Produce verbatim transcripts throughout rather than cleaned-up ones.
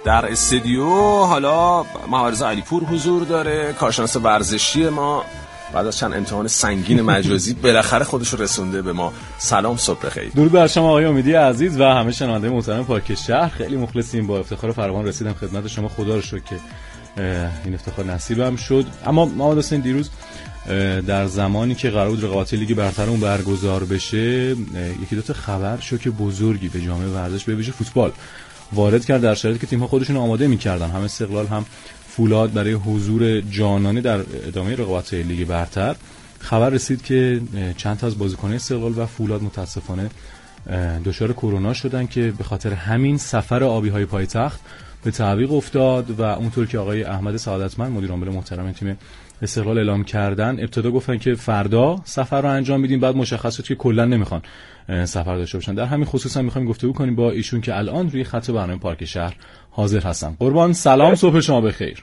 در استودیو حالا محمد علیپور حضور داره، کارشناس ورزشی ما. بعد از چند امتحان سنگین مجازی بالاخره خودش رو رسونده به ما. سلام، صبح بخیر. درود بر شما آقای امیدی عزیز و همه شنونده محترم پارک شهر. خیلی مخلصیم، با افتخار فراوان رسیدم خدمت شما. خدا رو شکر که این افتخار نصیبم شد. اما محمد حسین، دیروز در زمانی که قرار بود رقابت لیگ برترمون برگزار بشه، یکی دو تا خبر شوک بزرگی به جامعه ورزش به ویژه فوتبال وارد کرد، در شرایطی که تیم‌ها خودشون آماده می‌کردن، هم استقلال هم فولاد، برای حضور جانانه در ادامه رقابت لیگ برتر. خبر رسید که چند تا از بازیکنان استقلال و فولاد متاسفانه دچار کرونا شدن که به خاطر همین سفر آبی‌های پایتخت به تعویق افتاد و اونطور که آقای احمد سعادتمند مدیر عامل محترم تیم استقلال اعلام کردن، ابتدا گفتن که فردا سفر رو انجام میدیم، بعد مشخص شد که کلا نمیخوان سفر داشته باشن. در همین خصوص هم میخوایم گفتگو کنیم با ایشون که الان روی خط برنامه پارک شهر حاضر هستم. قربان، سلام، صبح شما بخیر.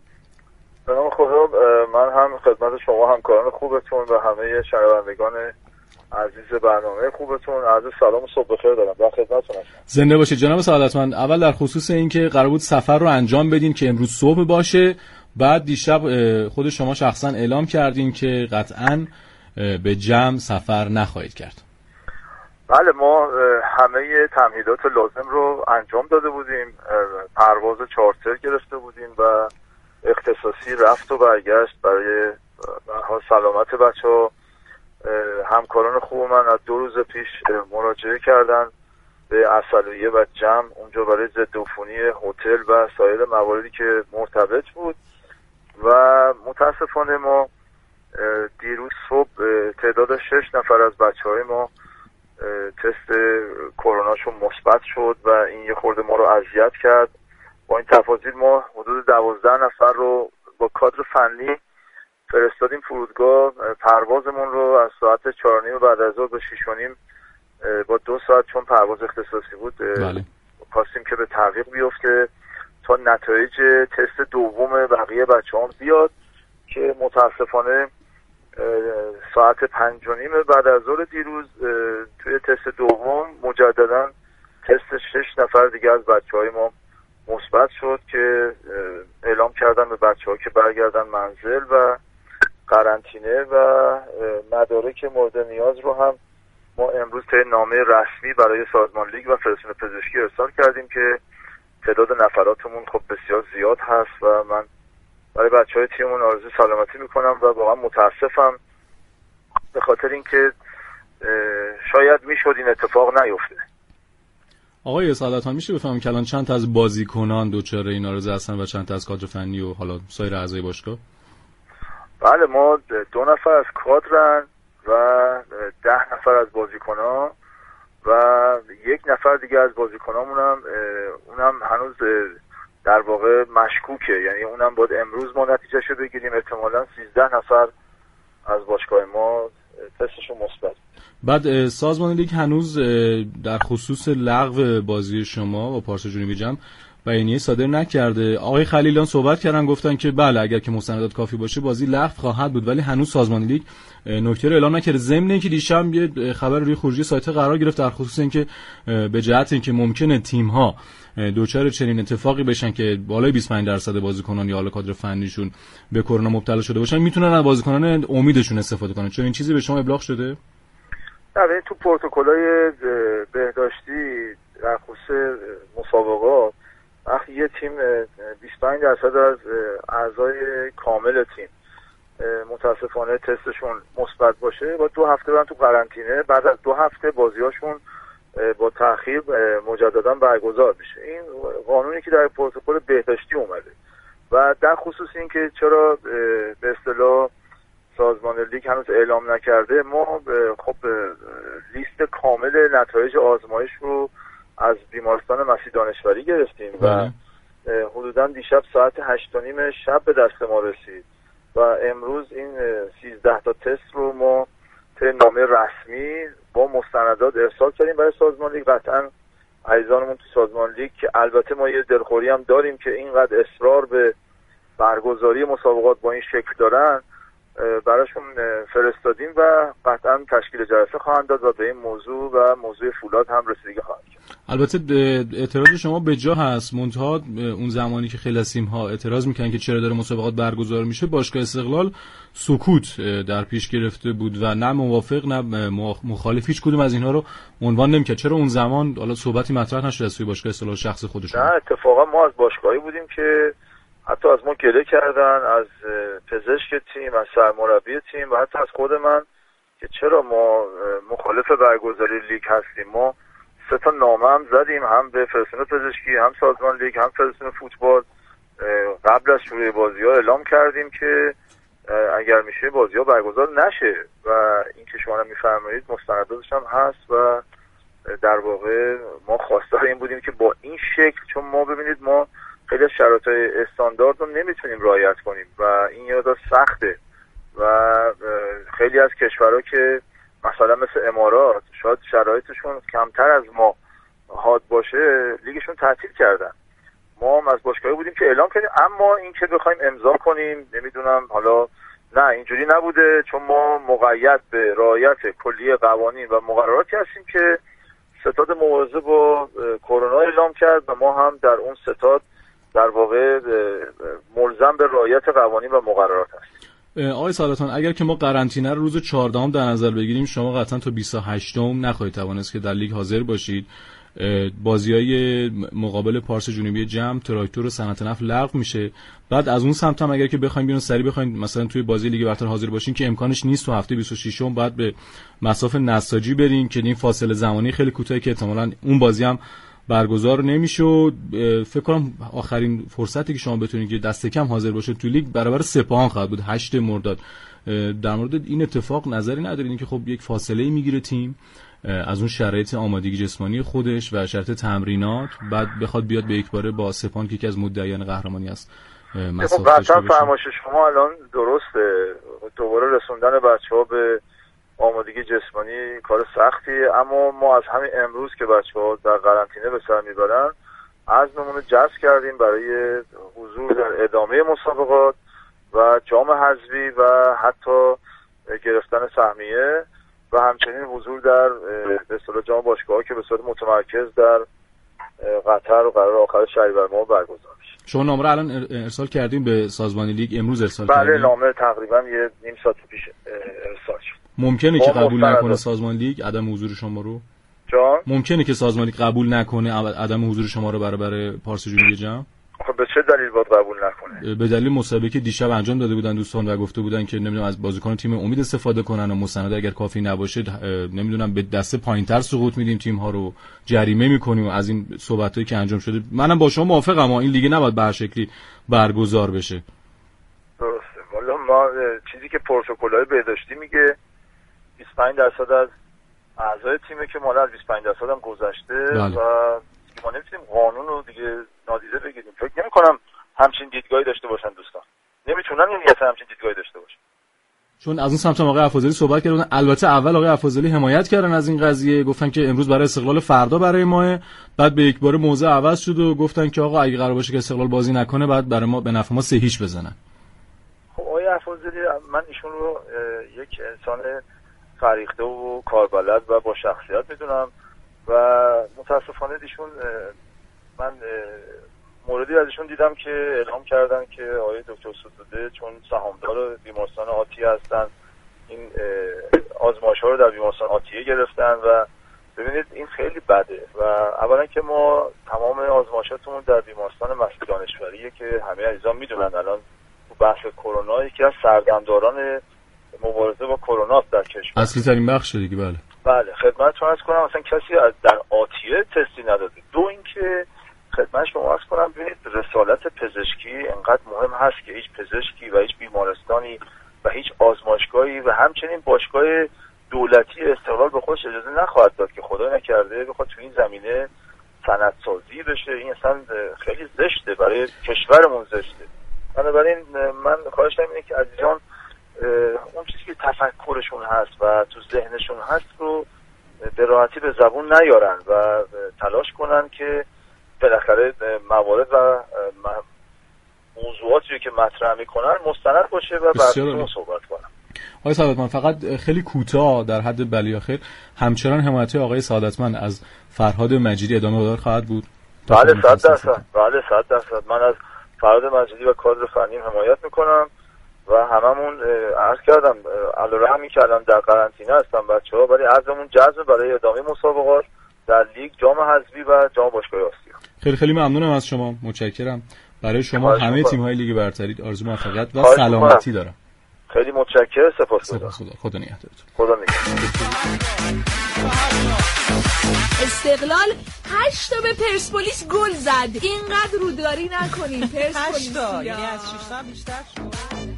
سلام، خدا. من هم خدمت شما همکاران خوبتون و همه شنوندگان عزیز برنامه خوبتون عرض سلام و صبح بخیر دارم. در خدمتتون هستم. زنده باشید جناب سعادتمند. اول در خصوص این که قرار بود سفر رو انجام بدین که امروز صبح باشه، بعد دیشب خود شما شخصا اعلام کردین که قطعاً به جمع سفر نخواهید کرد. بله، ما همه تمهیدات لازم رو انجام داده بودیم. پرواز چارتر گرفته بودیم و اختصاصی رفت و برگشت برای برای سلامت بچه‌ها. همکاران خوب من از دو روز پیش مراجعه کردن به عسلویه و جمع اونجا برای ضد عفونی هتل و سایر مواردی که مرتبط بود و متاسفانه ما دیروز صبح تعداد شش نفر از بچه‌های ما تست کروناشون مثبت شد و این یه خورده ما رو اذیت کرد. با این تفاصیل ما حدود دوازده نفر رو با کادر فنی فرستادیم فرودگاه. پروازمون رو از ساعت چهار و نیم بعد از ظهر به شش و نیم با دو ساعت، چون پرواز اختصاصی بود، خواستیم که به تعویق بیفته تا نتایج تست دوم بقیه بچه‌هام بیاد که متاسفانه ساعت پنج و نیم بعد از ظهر دیروز توی تست دوم مجددا تست شش نفر دیگه از بچه‌های ما مثبت شد که اعلام کردن به بچه‌ها که برگردن منزل و قرنطینه و مدارک مورد نیاز رو هم ما امروز طی نامه رسمی برای سازمان لیگ و فدراسیون پزشکی ارسال کردیم که تعداد نفراتمون خب بسیار زیاد هست و من برای بچه‌های تیممون آرزوی سلامتی میکنم و واقعا متاسفم به خاطر اینکه شاید میشد این اتفاق نیفته. آقای سعادتمند، میشه بفهمم که الان چند تا از بازیکنان دچار این آرزو هستن و چند تا از کادر فنی و حالا سایر اعضای باشگاه؟ بله، ما دو نفر از کادرن و ده نفر از بازیکنان و یک نفر دیگه از بازیکنامون هم اونم هنوز در واقع مشکوکه، یعنی اونم باید امروز ما نتیجهشو بگیریم. احتمالاً سیزده نفر از باشگاه ما تستشون مثبت. بعد سازمان لیگ هنوز در خصوص لغو بازی شما با پارسا جنوبی جمع بیانیه صادر نکرده. آقای خلیلیان صحبت کردن، گفتن که بله اگر که مستندات کافی باشه بازی لغو خواهد بود، ولی هنوز سازمان لیگ نکته رو اعلام نکرده. ضمن اینکه دیشب یه خبر روی خروجی سایت قرار گرفت در خصوص اینکه به جهت اینکه ممکنه تیم‌ها دوچار چنین اتفاقی بشن که بالای بیست و پنج درصد بازیکنان یا حالا کادر فنیشون به کرونا مبتلا شده باشن، میتونن از بازیکنان امیدشون استفاده کنن. چون این چیزی به شما ابلاغ شده؟ نه، تو پروتکل‌های بهداشتی در خصوص مسابقات وقتی یه تیم بیست و پنج درصد از اعضای کامل تیم متاسفانه تستشون مثبت باشه با دو هفته برن تو قرنطینه، بعد از دو هفته بازیاشون با تأخیر مجددا برگزار میشه. این قانونی که در پروتکل بهداشتی اومده و در خصوص این که چرا به اصطلاح سازمان لیگ هنوز اعلام نکرده، ما خب لیست کامل نتایج آزمایش رو از بیمارستان مسیح دانشوری گرفتیم و حدوداً دیشب ساعت هشت و نیم شب به دست ما رسید و امروز این سیزده تا تست رو ما طی نامه رسمی با مستندات ارسال کردیم برای سازمان لیگ. قطعاً عزیزانمون تو سازمان لیگ که البته ما یه دلخوری هم داریم که اینقدر اصرار به برگزاری مسابقات با این شکل دارن، براشون فرستادیم و قطعاً تشکیل جلسه خواهند داد و به این موضوع و موضوع فولاد هم رسیدگی خواهند کرد. البته اعتراض شما به جا هست، منتها اون زمانی که خیلی از تیم‌ها اعتراض میکنن که چرا داره مسابقات برگزار میشه، باشگاه استقلال سکوت در پیش گرفته بود و نه موافق نه مخالف هیچ کدوم از اینها رو عنوان نمیکرد. چرا اون زمان حالا صحبتی مطرح نشد از توی باشگاه استقلال شخص خودشون؟ نه اتفاقا ما از باشگاهی بودیم که حتی از ما گله کردن، از پزشک تیم، از سرمربی تیم و حتی از خود من که چرا ما مخالف برگزاری لیگ هستیم. ما سه تا نامه هم زدیم، هم به فدراسیون پزشکی، هم سازمان لیگ، هم فدراسیون فوتبال. قبل از شروع بازی‌ها اعلام کردیم که اگر میشه بازی‌ها برگزار نشه و این که شما میفرمایید مستنداتش هم هست و در واقع ما خواستار این بودیم که با این شکل، چون ما ببینید ما خیلی از شرایط استاندارد رو نمیتونیم رعایت کنیم و این یاد سخته و خیلی از کشورها که مثلا مثل امارات شاید شرایطشون کمتر از ما حاد باشه لیگشون تعطیل کردن. ما هم از باشگاهی بودیم که اعلام کردیم، اما این که بخوایم امضا کنیم نمیدونم حالا نه اینجوری نبوده، چون ما مقید به رعایت کلیه قوانین و مقرراتی هستیم که ستاد مبارزه با کرونا اعلام کرد و ما هم در اون ستاد در واقع ملزم به رعایت قوانین و مقررات هستیم. آقای ساداتان، اگر که ما قرنطینه رو روز چهاردهم در نظر بگیریم، شما قطعا تا بیست و هشتم نخواهید توانست که در لیگ حاضر باشید. بازی‌های مقابل پارس جنوبی جم، تراکتور و صنعت نفت لغو میشه. بعد از اون سمت هم اگر که بخوایم بیرون سری بخوایم مثلا توی بازی لیگ برتر حاضر باشین که امکانش نیست، تو هفته بیست و ششم بعد به مصاف نساجی بریم که این فاصله زمانی خیلی کوتاهه که احتمالاً اون بازی هم برگزار نمیشد. فکر کنم آخرین فرصتی که شما بتونید که دست کم حاضر باشید تو لیگ برابر سپاهان خواهد بود هشت مرداد. در مورد این اتفاق نظری ندارید که خب یک فاصله میگیره تیم از اون شرایط آمادگی جسمانی خودش و شرایط تمرینات، بعد بخواد بیاد به یک باره با سپاهان که یکی از مدعیان قهرمانی است مسافت داشته باشه؟ فرمایش شما الان درسته، دوباره رسوندن بچه‌ها به آمادگی جسمانی کار سختیه، اما ما از همین امروز که بچه‌ها در قرنطینه به سر میبرن عزممون رو جزم کردیم برای حضور در ادامه مسابقات و جام حذفی و حتی گرفتن سهمیه و همچنین حضور در به اصطلاح جام باشگاه‌ها که به صورت متمرکز در قطر و قرار آخر شهریور ماه برگزار میشه. شما نامه الان ارسال کردیم به سازمان لیگ؟ امروز ارسال بله کردیم؟ بله، نامه تقریبا یه نیم ساعت پیش ارسال شد. ممکنه که قبول نکنه سازمان لیگ عدم حضور شما رو؟ جان؟ ممکنه که سازمان لیگ قبول نکنه عدم حضور شما رو برابر پارس جنوبی جم؟ خب به چه دلیل باید قبول نکنه؟ به دلیل مسابقه که دیشب انجام داده بودن دوستان و گفته بودن که نمیدونم از بازیکن تیم امید استفاده کنن و مستند اگر کافی نباشه نمیدونم به دسته پایینتر سقوط میدیم تیم ها رو، جریمه میکنیم و از این صحبتایی که انجام شده. منم با شما موافقم، اما این لیگ نباید به هر شکلی برگزار بشه. درسته. والا ما چیزی که پروتکل‌های بهداشتی میگه بیست و پنج درصد از اعضای تیمه که مال از بیست و پنج درصد هم گذشته بله. و ما نمیتونیم قانون رو دیگه نادیده بگیریم. فکر نمی‌کنم همچین دیدگاهی داشته باشن دوستان، نمیتونن این اصلا همچین دیدگاهی داشته باشن، چون از اون سمت آقای افاضلی صحبت کردن. البته اول آقای افاضلی حمایت کردن از این قضیه، گفتن که امروز برای استقلال، فردا برای ماه. بعد به یک باره موضوع عوض شد و گفتن که آقا اگه قرار باشه که استقلال بازی نکنه بعد برای ما به نفع ما سه هیچ بزنن. خب آقای افاضلی، من ایشون رو یک انسان فریخته و کاربلد و با شخصیت میدونم و متاسفانه ایشون من موردی از ایشون دیدم که اعلام کردن که آقای دکتر ستوده چون سهامدار بیمارستان آتیه هستن این آزمایش‌ها رو در بیمارستان آتیه گرفتن و ببینید این خیلی بده و اولا که ما تمام آزمایشاتمون در بیمارستان مسعود دانشوریه که همه عزیزان میدونن الان تو بحث کرونا یکی از سردمداران مبارزه با کرونا در کشور اصلی ترین بخش دیگه. بله بله خدمتتون عرض کنم مثلا کسی از در آتیه تستی نداده. دو اینکه خدمت شما عرض کنم ببینید رسالت پزشکی انقدر مهم هست که هیچ پزشکی و هیچ بیمارستانی و هیچ آزمایشگاهی و همچنین باشگاه دولتی استقلال به خودش اجازه نخواهد داد که خدا نکرده بخواد تو این زمینه صنعت‌سازی بشه. این اصلا خیلی زشته، برای کشورمون زشته. بنابراین من خواهشم اینه که عزیزان اون چیزی که تفکرشون هست و تو ذهنشون هست رو به راحتی به زبون نیارن و تلاش کنن که بالاخره موارد و موضوعاتی که مطرح میکنن مستند باشه و بر اون صحبت کنن. آقای سعادتمند فقط خیلی کوتاه در حد بلیاخر، همچنان حمایت آقای سعادتمند از فرهاد مجیدی ادامه دار خواهد بود؟ بله صد درصد. بله صد درصد. من از فرهاد مجیدی و کادر فنیم حمایت میکنم و هممون عرض کردم علیرغمی که الان در قرنطینه هستن بچه‌ها، ولی عزممون جزم برای ادامه مسابقات در لیگ، جام حذفی و جام باشگاه آسیا. خیلی خیلی ممنونم از شما، متشکرم. برای شما همه تیم‌های لیگ برتری آرزو موفقیت و سلامتی دارم. خیلی متشکرم. سپاسگزارم. خدا نگهدارتون. خدا نگهدار. استقلال هشت تا به پرسپولیس گل زد. اینقدر روداری نکنین پرسپولیس. هشت تا یعنی از شش تا بیشتر شد.